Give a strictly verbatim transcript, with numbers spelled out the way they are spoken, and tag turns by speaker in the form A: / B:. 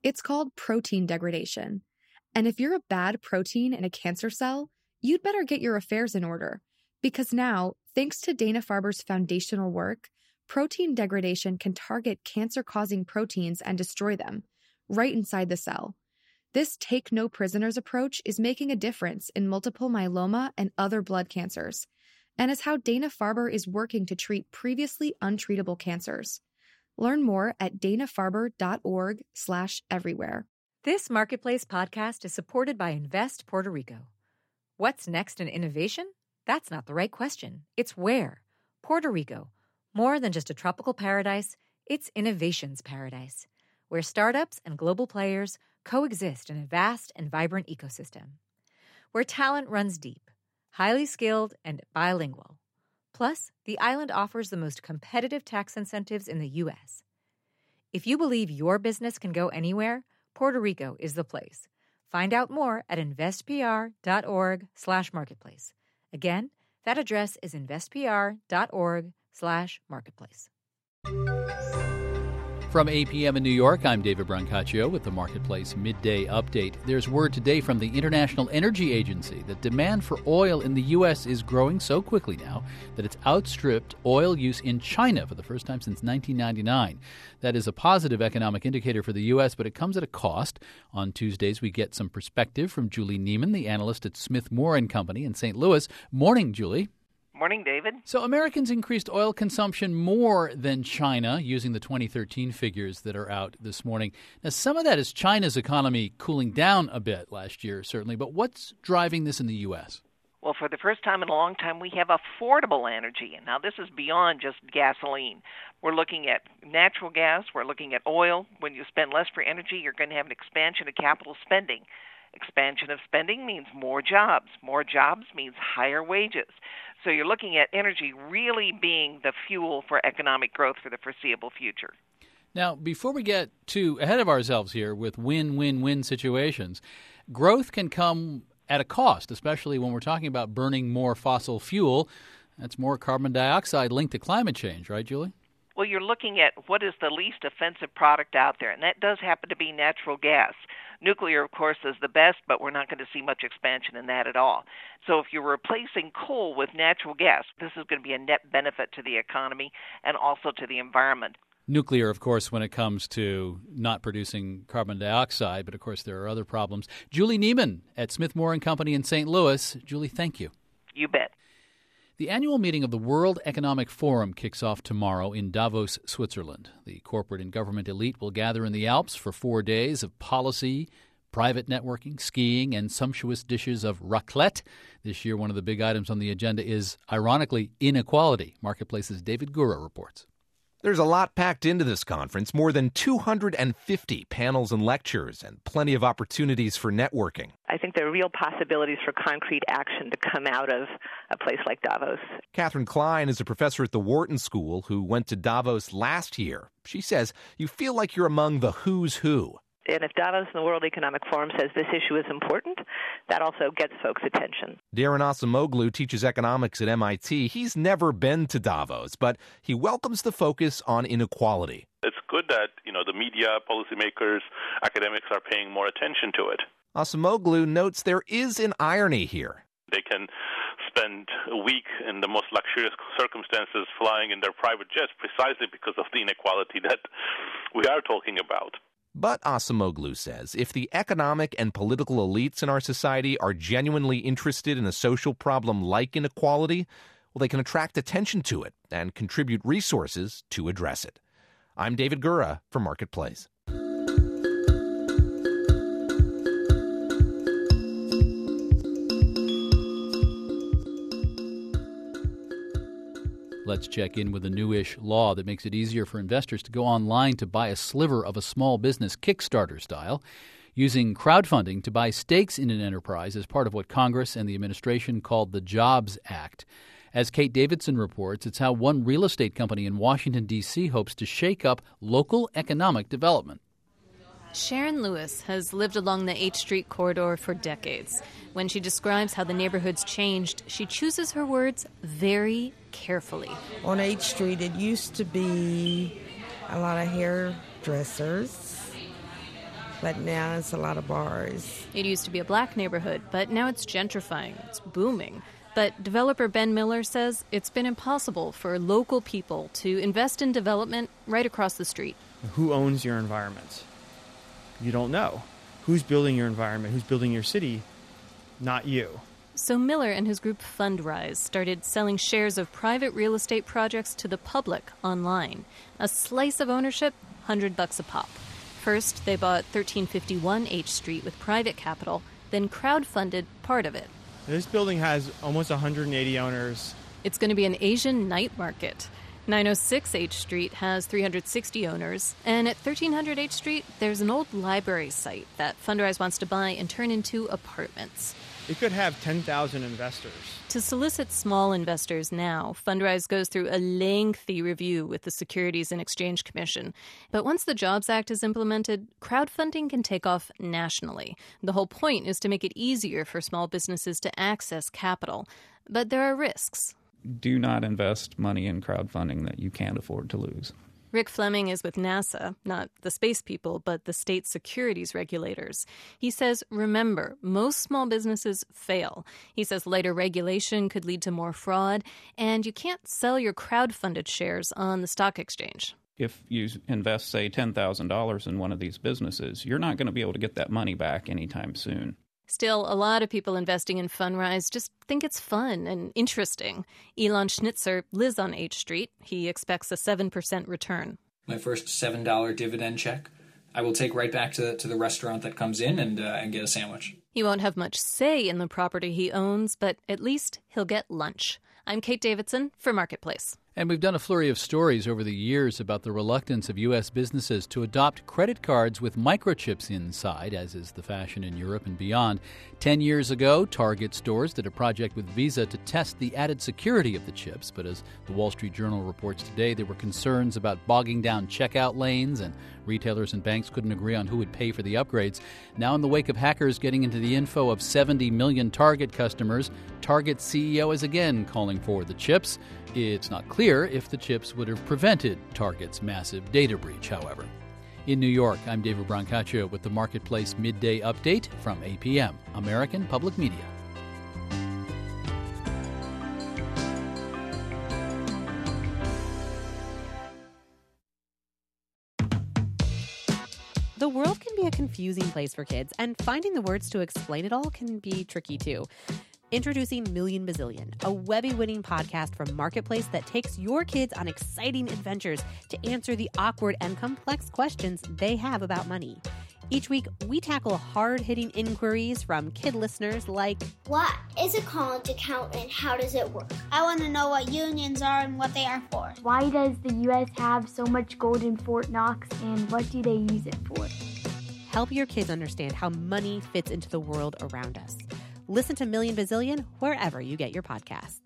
A: It's called protein degradation. And if you're a bad protein in a cancer cell, you'd better get your affairs in order. Because now, thanks to Dana-Farber's foundational work, protein degradation can target cancer-causing proteins and destroy them, right inside the cell. This take-no-prisoners approach is making a difference in multiple myeloma and other blood cancers, and is how Dana-Farber is working to treat previously untreatable cancers. Learn more at dana-farber.org slash everywhere.
B: This Marketplace podcast is supported by Invest Puerto Rico. What's next in innovation? That's not the right question. It's where. Puerto Rico. More than just a tropical paradise, it's innovation's paradise, where startups and global players coexist in a vast and vibrant ecosystem. Where talent runs deep, highly skilled, and bilingual. Plus, the island offers the most competitive tax incentives in the U S. If you believe your business can go anywhere, Puerto Rico is the place. Find out more at investpr.org slash marketplace. Again, that address is investpr.org slash marketplace.
C: From eight p.m. in New York, I'm David Brancaccio with the Marketplace Midday Update. There's word today from the International Energy Agency that demand for oil in the U S is growing so quickly now that it's outstripped oil use in China for the first time since nineteen ninety-nine. That is a positive economic indicator for the U S, but it comes at a cost. On Tuesdays, we get some perspective from Julie Neiman, the analyst at Smith Moore and Company in Saint Louis. Morning, Julie.
D: Morning, David.
C: So Americans increased oil consumption more than China, using the twenty thirteen figures that are out this morning. Now, some of that is China's economy cooling down a bit last year, certainly. But what's driving this in the U S?
D: Well, for the first time in a long time, we have affordable energy. And now this is beyond just gasoline. We're looking at natural gas. We're looking at oil. When you spend less for energy, you're going to have an expansion of capital spending. Expansion of spending means more jobs. More jobs means higher wages. So you're looking at energy really being the fuel for economic growth for the foreseeable future.
C: Now, before we get too ahead of ourselves here with win-win-win situations, growth can come at a cost, especially when we're talking about burning more fossil fuel. That's more carbon dioxide linked to climate change, right, Julie?
D: Well, you're looking at what is the least offensive product out there, and that does happen to be natural gas. Nuclear, of course, is the best, but we're not going to see much expansion in that at all. So if you're replacing coal with natural gas, this is going to be a net benefit to the economy and also to the environment.
C: Nuclear, of course, when it comes to not producing carbon dioxide, but of course there are other problems. Julie Neiman at Smith Moore and Company in Saint Louis. Julie, thank you.
D: You bet.
C: The annual meeting of the World Economic Forum kicks off tomorrow in Davos, Switzerland. The corporate and government elite will gather in the Alps for four days of policy, private networking, skiing, and sumptuous dishes of raclette. This year, one of the big items on the agenda is, ironically, inequality. Marketplace's David Gura reports.
E: There's a lot packed into this conference, more than two hundred fifty panels and lectures, and plenty of opportunities for networking.
F: I think there are real possibilities for concrete action to come out of a place like Davos.
E: Catherine Klein is a professor at the Wharton School who went to Davos last year. She says you feel like you're among the who's who.
F: And if Davos and the World Economic Forum says this issue is important, that also gets folks' attention.
E: Darren Acemoglu teaches economics at M I T. He's never been to Davos, but he welcomes the focus on inequality.
G: It's good that, you know, the media, policymakers, academics are paying more attention to it.
E: Acemoglu notes there is an irony here.
G: They can spend a week in the most luxurious circumstances flying in their private jets precisely because of the inequality that we are talking about.
E: But Acemoglu says if the economic and political elites in our society are genuinely interested in a social problem like inequality, well, they can attract attention to it and contribute resources to address it. I'm David Gura for Marketplace.
C: Let's check in with a newish law that makes it easier for investors to go online to buy a sliver of a small business, Kickstarter style, using crowdfunding to buy stakes in an enterprise as part of what Congress and the administration called the Jobs Act. As Kate Davidson reports, it's how one real estate company in Washington, D C hopes to shake up local economic development.
H: Sharon Lewis has lived along the H Street corridor for decades. When she describes how the neighborhood's changed, she chooses her words very carefully.
I: On H Street, it used to be a lot of hairdressers, but now it's a lot of bars.
H: It used to be a black neighborhood, but now it's gentrifying. It's booming. But developer Ben Miller says it's been impossible for local people to invest in development right across the street.
J: Who owns your environment? You don't know. Who's building your environment? Who's building your city? Not you.
H: So Miller and his group Fundrise started selling shares of private real estate projects to the public online. A slice of ownership, one hundred bucks a pop. First, they bought thirteen fifty-one H Street with private capital, then crowdfunded part of it.
J: This building has almost one hundred eighty owners.
H: It's going to be an Asian night market. nine oh six H Street has three hundred sixty owners, and at thirteen hundred H Street, there's an old library site that Fundrise wants to buy and turn into apartments.
J: It could have ten thousand investors.
H: To solicit small investors now, Fundrise goes through a lengthy review with the Securities and Exchange Commission. But once the Jobs Act is implemented, crowdfunding can take off nationally. The whole point is to make it easier for small businesses to access capital. But there are risks.
K: Do not invest money in crowdfunding that you can't afford to lose.
H: Rick Fleming is with NASA, not the space people, but the state securities regulators. He says, remember, most small businesses fail. He says lighter regulation could lead to more fraud, and you can't sell your crowdfunded shares on the stock exchange.
K: If you invest, say, ten thousand dollars in one of these businesses, you're not going to be able to get that money back anytime soon.
H: Still, a lot of people investing in Fundrise just think it's fun and interesting. Elon Schnitzer lives on H Street. He expects a seven percent return.
L: My first seven dollars dividend check, I will take right back to, to the restaurant that comes in and, uh, and get a sandwich.
H: He won't have much say in the property he owns, but at least he'll get lunch. I'm Kate Davidson for Marketplace.
C: And we've done a flurry of stories over the years about the reluctance of U S businesses to adopt credit cards with microchips inside, as is the fashion in Europe and beyond. Ten years ago, Target stores did a project with Visa to test the added security of the chips. But as the Wall Street Journal reports today, there were concerns about bogging down checkout lanes, and retailers and banks couldn't agree on who would pay for the upgrades. Now, in the wake of hackers getting into the info of seventy million Target customers, Target's C E O is again calling for the chips. It's not clear if the chips would have prevented Target's massive data breach, however. In New York, I'm David Brancaccio with the Marketplace Midday Update from A P M, American Public Media.
M: The world can be a confusing place for kids, and finding the words to explain it all can be tricky too. Introducing Million Bazillion, a Webby-winning podcast from Marketplace that takes your kids on exciting adventures to answer the awkward and complex questions they have about money. Each week, we tackle hard-hitting inquiries from kid listeners like,
N: what is a college account and how does it work? I want to know what unions are and what they are for.
O: Why does the U S have so much gold in Fort Knox, and what do they use it for?
M: Help your kids understand how money fits into the world around us. Listen to Million Bazillion wherever you get your podcasts.